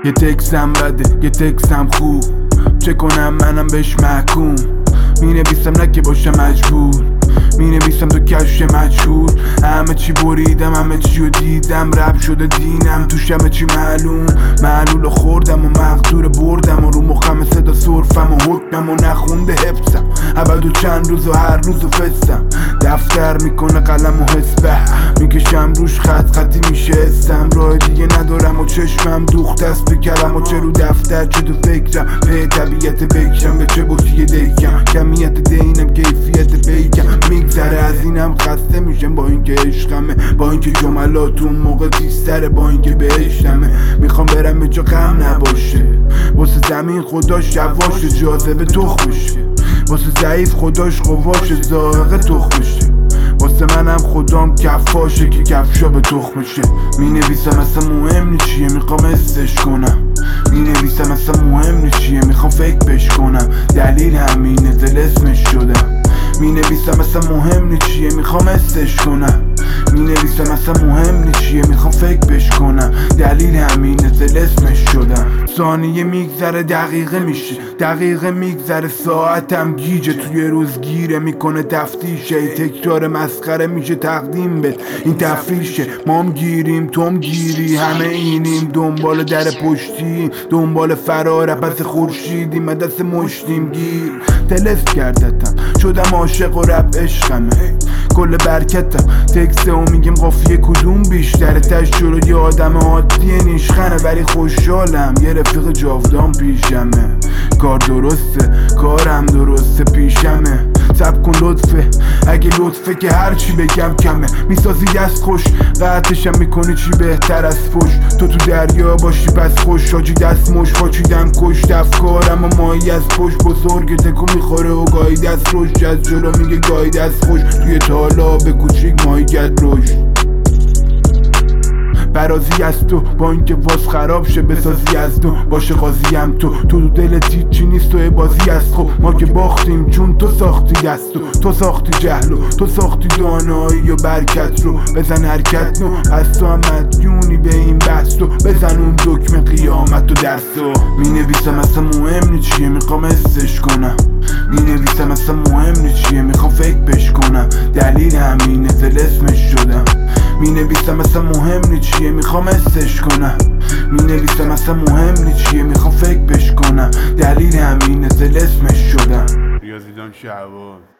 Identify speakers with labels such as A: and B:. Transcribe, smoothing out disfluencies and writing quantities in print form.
A: یه تکسم بده یه تکسم خوب، چه کنم منم بهش محکوم. می نویسم نه که باشم مجبور، می نویسم تو کشف مجهور. همه چی بریدم همه چی رو دیدم، رب شده دینم توش همه چی معلول خوردم و مقدور بردم و رو مخم صدا صرفم و حکمم و نخونده حفظم. ابد و چند روز و هر روز و فستم، دفتر میکنه قلم و حسبه، میکشم روش خطی میشه استم. راه دیگه ندارم و چشمم دوخت است به کلم و چه رو دفتر چه تو فکرم. به طبیعت بکشم به چه بطیه دیکم، کمیت دینم کیفیت بیکم. میگذره از اینم خسته میشم با اینکه عشقمه، با اینکه جملات اون موقع تیزتره، با اینکه بهشتمه. میخوام برم به جا غم نباشه، واسه زمین خداش جواشه، جاذبه تخمشه. واسه ضعیف خداش قواشه، ذائقه تخمشه. واسه منم خدام کفاشه که کفشا به تخمشه. می نویسم اصلا مهم نی چیه، میخوام استش کنم. می نویسم اصلا مهم نی چیه، میخوام فکر بش کنم. دلیل همینه طلسمش شدم. می نویسم اصلا مهم نی چیه، میخوام استش کنم. می نویسم اصلا مهم نی چیه، میخوام فکر بش کنم. دلیل همینه طلسمش شدم. ثانیه میگذره دقیقه میشه، دقیقه میگذره ساعتم گیجه. توی روز گیره میکنه تفتیشه، تکرار مسخره میشه تقدیم به این تفریشه. مام گیریم توم گیری همه اینیم، دنبال در پشتیم دنبال فرار پس خورشیدیم، دست مشتیم گیر. طلسم کردتم شدم عاشق و رب عشقمه، کل برکتم تکسته و میگم قافیه کدوم بیشتره. تش جلو یه آدم عادیه نیشخنه ولی خوشحالم یه رفیق جاودان پیشمه. کار درسته کارم درسته پیشمه، سب کن لطفه اگه لطفه که هرچی بگم کمه. میسازی دست خوش قطعشم میکنی چی بهتر از فش. تو دریا باشی پس خوش، شاجی دست مش پاچیدم کشت افکارم و مایی از پشت. بزرگ تکو میخوره و گاهی دست روش، از جلو میگه گاهی دست خوش. توی تالا به کوچیک مایی گد روش، برازی از تو با اینکه واس خراب شه بسازی از تو. باشه قاضیم تو دلت هیچی نیست، تو بازی از خب ما که باختیم چون تو ساختی دستو. تو ساختی جهلو تو ساختی دانایی و برکت رو. بزن حرکت نو از تو هم مدیونی به این بحث تو. بزن اون دکمه قیامت و درستو. می نویسم اصلا مهم نی چیه، میخوام استش کنم. می نویسم اصلا مهم نی چیه، میخوام فکر بش کنم. دلیل همینه طلسمش شدم. می نویسم اصلا مهم نی چیه، میخوام استش کنم. می نویسم اصلا مهم نی چیه، میخوام فکر بش کنم. دلیل همینه طلسمش شدم.
B: ریاضیدان شهباز.